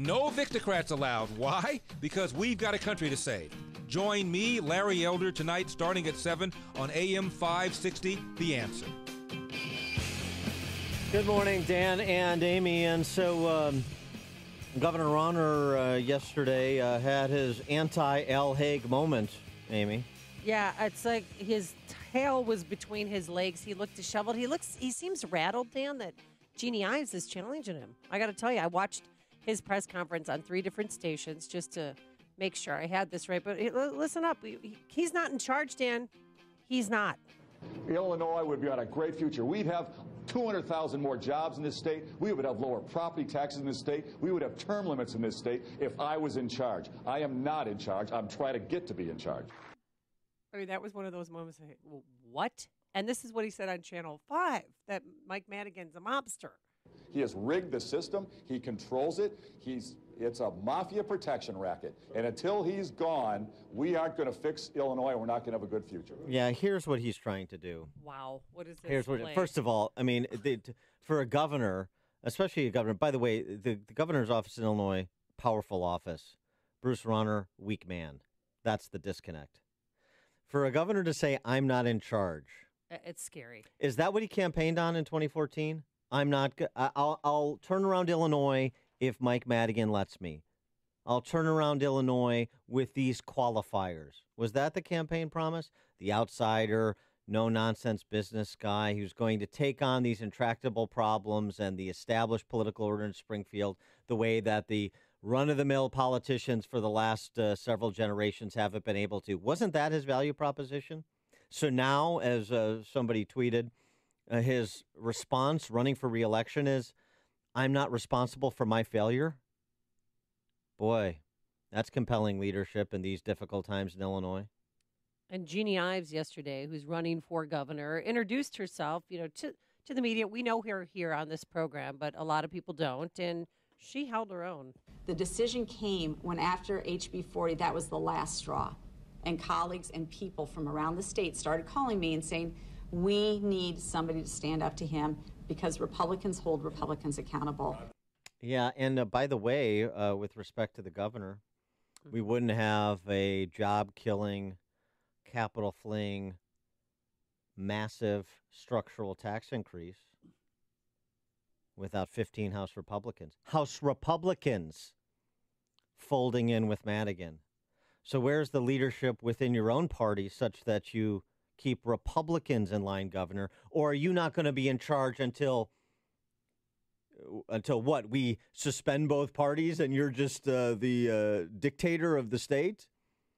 No Victocrats allowed. Why? Because we've got a country to save. Join me, Larry Elder, tonight starting at 7 on AM 560, The Answer. Good morning, Dan and Amy. And so Governor Rauner yesterday had his anti-Al Haig moment, Amy. Yeah, it's like his tail was between his legs. He looked disheveled. He seems rattled, Dan, that Jeannie Ives is challenging him. I got to tell you, I watched his press conference on 3 different stations just to make sure I had this right. But listen up. He's not in charge, Dan. He's not. Illinois would be on a great future. We'd have 200,000 more jobs in this state. We would have lower property taxes in this state. We would have term limits in this state if I was in charge. I am not in charge. I'm trying to get to be in charge. I mean, that was one of those moments. Well, what? And this is what he said on Channel 5, that Mike Madigan's a mobster. He has rigged the system. He controls it. It's a mafia protection racket. And until he's gone, we aren't going to fix Illinois. We're not going to have a good future. Yeah, here's what he's trying to do. Wow. What is this? First of all, I mean, for a governor, especially a governor, by the way, the governor's office in Illinois, powerful office. Bruce Rauner, weak man. That's the disconnect. For a governor to say, I'm not in charge. It's scary. Is that what he campaigned on in 2014? I'll turn around Illinois if Mike Madigan lets me. I'll turn around Illinois with these qualifiers. Was that the campaign promise? The outsider, no-nonsense business guy who's going to take on these intractable problems and the established political order in Springfield the way that the run-of-the-mill politicians for the last several generations haven't been able to. Wasn't that his value proposition? So now, as somebody tweeted, his response running for re-election is, I'm not responsible for my failure. Boy, that's compelling leadership in these difficult times in Illinois. And Jeannie Ives yesterday, who's running for governor, introduced herself, to the media. We know her here on this program, but a lot of people don't. And she held her own. The decision came when after HB 40, that was the last straw. And colleagues and people from around the state started calling me and saying, we need somebody to stand up to him because Republicans hold Republicans accountable. Yeah, and by the way, with respect to the governor, we wouldn't have a job-killing, capital-fleeing, massive structural tax increase without 15 House Republicans. House Republicans folding in with Madigan. So where's the leadership within your own party such that you keep Republicans in line, Governor? Or are you not going to be in charge until what? We suspend both parties and you're just the dictator of the state?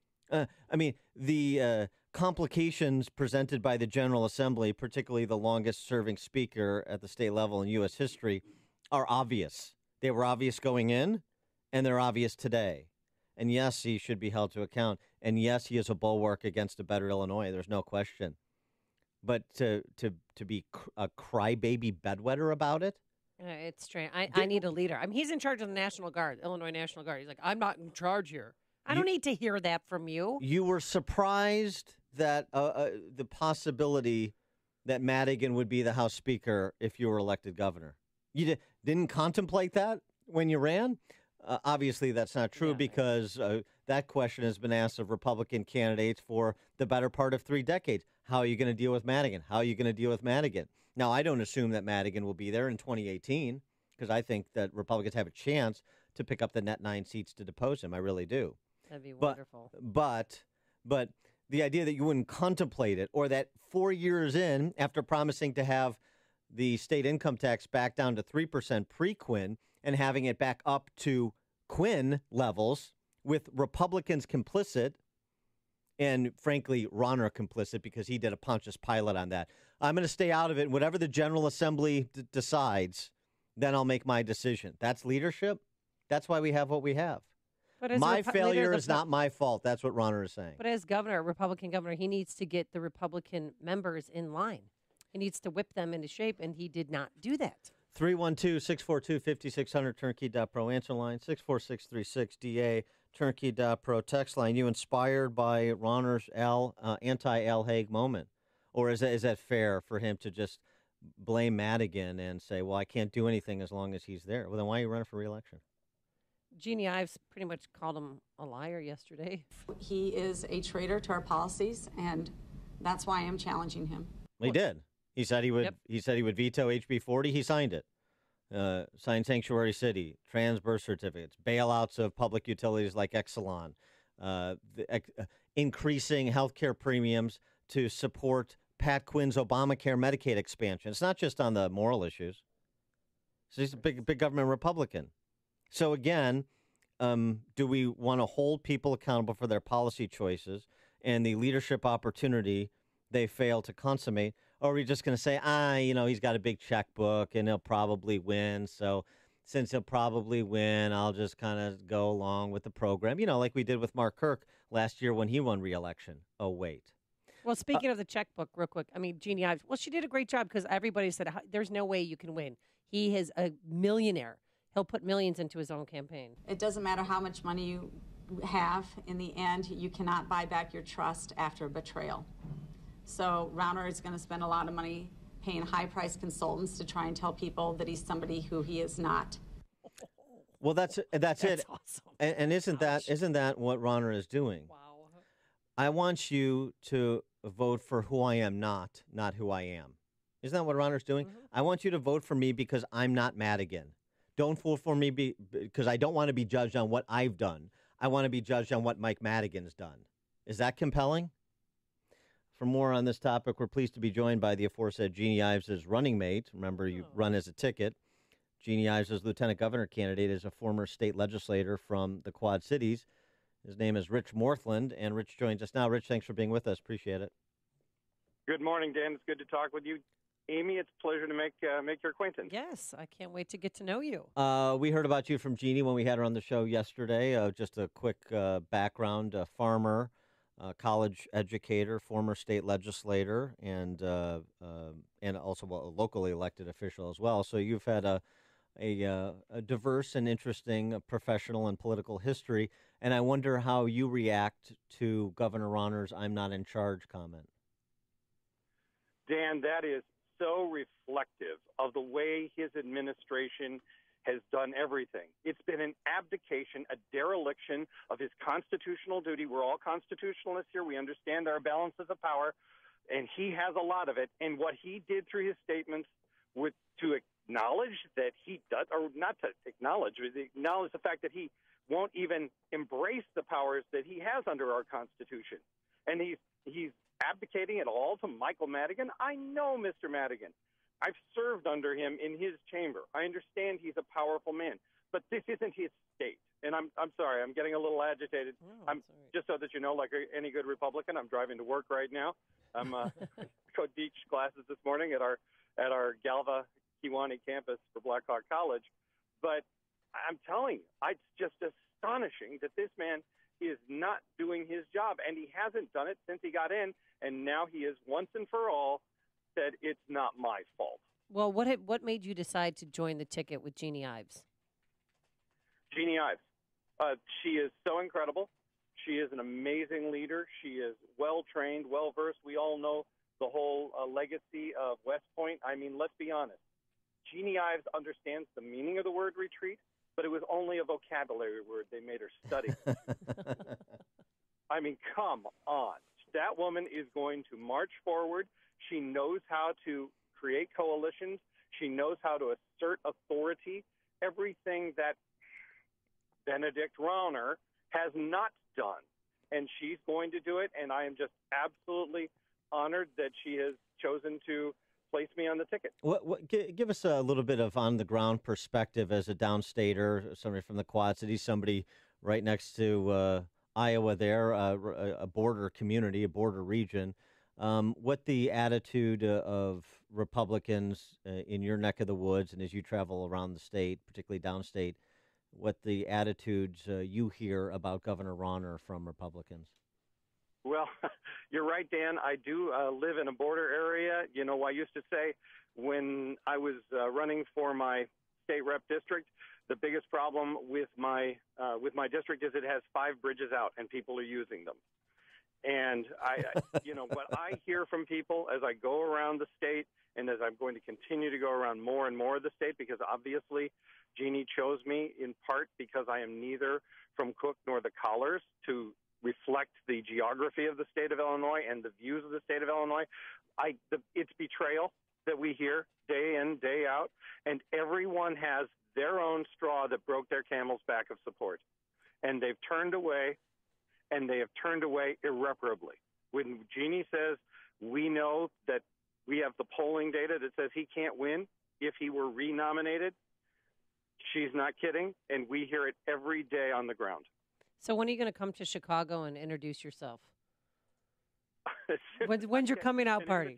The complications presented by the General Assembly, particularly the longest serving speaker at the state level in U.S. history, are obvious. They were obvious going in, and they're obvious today. And yes, he should be held to account. And yes, he is a bulwark against a better Illinois. There's no question. But to be a crybaby bedwetter about it? It's strange. I need a leader. I mean, he's in charge of the National Guard, Illinois National Guard. He's like, I'm not in charge here. I don't need to hear that from you. You were surprised that the possibility that Madigan would be the House Speaker if you were elected governor. You didn't contemplate that when you ran? Obviously, that's not true because that question has been asked of Republican candidates for the better part of 3 decades. How are you going to deal with Madigan? How are you going to deal with Madigan? Now, I don't assume that Madigan will be there in 2018 because I think that Republicans have a chance to pick up the net 9 seats to depose him. I really do. That'd be wonderful. But the idea that you wouldn't contemplate it, or that 4 years in, after promising to have the state income tax back down to 3% pre-Quinn and having it back up to Quinn levels with Republicans complicit and, frankly, Rauner complicit because he did a Pontius Pilate on that. I'm going to stay out of it. Whatever the General Assembly decides, then I'll make my decision. That's leadership. That's why we have what we have. My failure is not my fault. That's what Rauner is saying. But as governor, Republican governor, he needs to get the Republican members in line. He needs to whip them into shape, and he did not do that. 312-642-5600, turnkey.pro answer line, 64636-DA, turnkey.pro text line. You inspired by Rauner's anti-Al Haig moment? Or is that fair for him to just blame Madigan and say, well, I can't do anything as long as he's there? Well, then why are you running for re-election? Jeannie Ives pretty much called him a liar yesterday. He is a traitor to our policies, and that's why I am challenging him. He did. He said he would. Yep. He said he would veto HB 40. He signed it. Signed Sanctuary City, trans birth certificates, bailouts of public utilities like Exelon, increasing healthcare premiums to support Pat Quinn's Obamacare Medicaid expansion. It's not just on the moral issues. So he's a big government Republican. So again, do we want to hold people accountable for their policy choices and the leadership opportunity they fail to consummate? Or are we just going to say, he's got a big checkbook and he'll probably win. So since he'll probably win, I'll just kind of go along with the program, like we did with Mark Kirk last year when he won re-election. Oh, wait. Well, speaking of the checkbook, real quick, Jeannie Ives, she did a great job because everybody said there's no way you can win. He is a millionaire. He'll put millions into his own campaign. It doesn't matter how much money you have. In the end, you cannot buy back your trust after a betrayal. So Rauner is going to spend a lot of money paying high-priced consultants to try and tell people that he's somebody who he is not. Well, that's it. Awesome. And isn't that what Rauner is doing? Wow. I want you to vote for who I am not who I am. Isn't that what Rauner's doing? Mm-hmm. I want you to vote for me because I'm not Madigan. Don't vote for me because I don't want to be judged on what I've done. I want to be judged on what Mike Madigan's done. Is that compelling? For more on this topic, we're pleased to be joined by the aforesaid Jeannie Ives' running mate. Remember, you run as a ticket. Jeannie Ives, lieutenant governor candidate, is a former state legislator from the Quad Cities. His name is Rich Morthland, and Rich joins us now. Rich, thanks for being with us. Appreciate it. Good morning, Dan. It's good to talk with you. Amy, it's a pleasure to make your acquaintance. Yes, I can't wait to get to know you. We heard about you from Jeannie when we had her on the show yesterday. Just a quick background, farmer, college educator, former state legislator, and also a locally elected official as well. So you've had a diverse and interesting professional and political history, and I wonder how you react to Governor Rauner's "I'm not in charge" comment. Dan, that is so reflective of the way his administration has done everything. It's been an abdication, a dereliction of his constitutional duty. We're all constitutionalists here. We understand our balances of power, and he has a lot of it. And what he did through his statements to acknowledge that he does, or not to acknowledge, but acknowledge the fact that he won't even embrace the powers that he has under our Constitution. And he's abdicating it all to Michael Madigan. I know Mr. Madigan. I've served under him in his chamber. I understand he's a powerful man, but this isn't his state. And I'm sorry, I'm getting a little agitated. I'm just so that you know, like any good Republican, I'm driving to work right now. I'm co-teach classes this morning at our Galva Kewanee campus for Blackhawk College. But I'm telling you, it's just astonishing that this man is not doing his job, and he hasn't done it since he got in, and now he has once and for all said it's not my fault. Well, what made you decide to join the ticket with Jeannie Ives? Jeannie Ives. She is so incredible. She is an amazing leader. She is well-trained, well-versed. We all know the whole legacy of West Point. I mean, let's be honest. Jeannie Ives understands the meaning of the word retreat, but it was only a vocabulary word they made her study. I mean, come on. That woman is going to march forward. She knows how to create coalitions. She knows how to assert authority. Everything that Benedict Rauner has not done. And she's going to do it, and I am just absolutely honored that she has chosen to place me on the ticket. Give us a little bit of on-the-ground perspective as a downstater, somebody from the Quad Cities, somebody right next to Iowa there, a border community, a border region. What the attitude of Republicans in your neck of the woods and as you travel around the state, particularly downstate, what the attitudes you hear about Governor Rauner from Republicans? Well, you're right, Dan. I do live in a border area. You know, I used to say when I was running for my state rep district, the biggest problem with my district is it has 5 bridges out and people are using them. And what I hear from people as I go around the state and as I'm going to continue to go around more and more of the state, because obviously Jeannie chose me in part because I am neither from Cook nor the Collars to reflect the geography of the state of Illinois and the views of the state of Illinois. It's betrayal that we hear day in, day out, and everyone has their own straw that broke their camel's back of support. And they've turned away, and they have turned away irreparably. When Jeannie says, we know that we have the polling data that says he can't win if he were renominated, she's not kidding, and we hear it every day on the ground. So when are you going to come to Chicago and introduce yourself? When's your coming out party?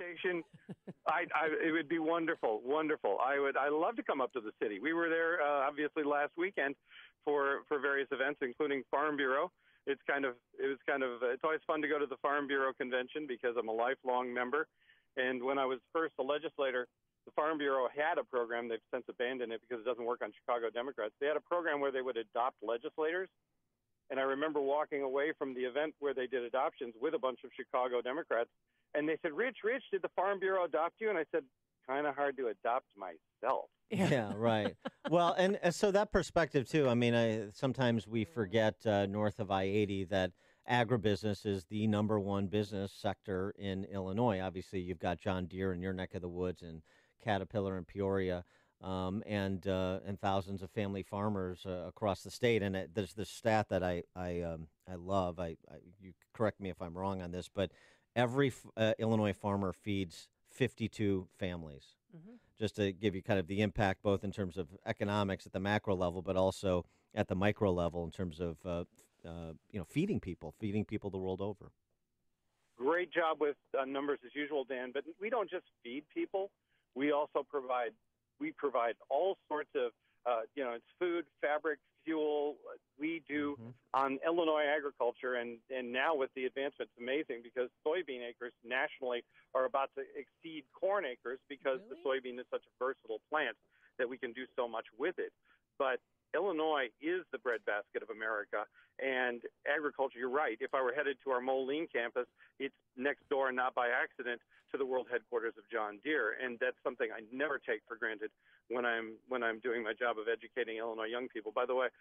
It would be wonderful, wonderful. I'd love to come up to the city. We were there obviously last weekend for various events, including Farm Bureau. It's always fun to go to the Farm Bureau convention because I'm a lifelong member. And when I was first a legislator, the Farm Bureau had a program. They've since abandoned it because it doesn't work on Chicago Democrats. They had a program where they would adopt legislators. And I remember walking away from the event where they did adoptions with a bunch of Chicago Democrats. And they said, Rich, did the Farm Bureau adopt you? And I said, kind of hard to adopt myself. Yeah, right. Well, and so that perspective, too, I mean, sometimes we forget north of I-80 that agribusiness is the number one business sector in Illinois. Obviously, you've got John Deere in your neck of the woods and Caterpillar in Peoria. And thousands of family farmers across the state. And there's this stat that I love. You correct me if I'm wrong on this, but every Illinois farmer feeds 52 families. Mm-hmm. Just to give you kind of the impact, both in terms of economics at the macro level, but also at the micro level in terms of feeding people the world over. Great job with numbers as usual, Dan. But we don't just feed people; we also provide. We provide all sorts of, it's food, fabric, fuel. We do on Illinois agriculture, and now with the advancements, it's amazing because soybean acres nationally are about to exceed corn acres because the soybean is such a versatile plant that we can do so much with it. But Illinois is the breadbasket of America, and agriculture, you're right. If I were headed to our Moline campus, it's next door, not by accident, to the world headquarters of John Deere, and that's something I never take for granted when I'm doing my job of educating Illinois young people. By the way,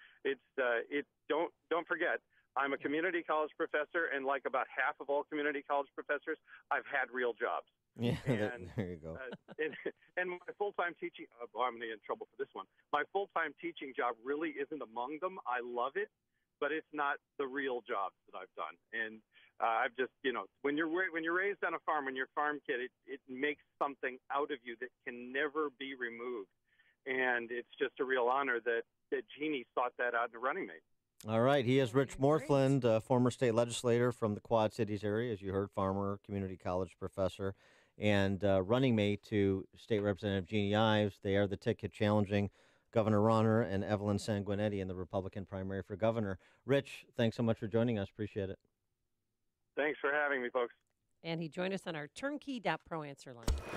don't forget, I'm a community college professor, and like about half of all community college professors, I've had real jobs. Yeah, and, there you go. And my full-time teaching, I'm going to get in trouble for this one. My full-time teaching job really isn't among them. I love it, but it's not the real jobs that I've done. And I've just, when you're raised on a farm, when you're a farm kid, it makes something out of you that can never be removed. And it's just a real honor that Jeannie sought that out in the running mate. All right. He is Rich Morthland, former state legislator from the Quad Cities area, as you heard, farmer, community college professor, and running mate to State Representative Jeannie Ives. They are the ticket challenging Governor Rauner and Evelyn Sanguinetti in the Republican primary for governor. Rich, thanks so much for joining us. Appreciate it. Thanks for having me, folks. And he joined us on our turnkey.pro answer line.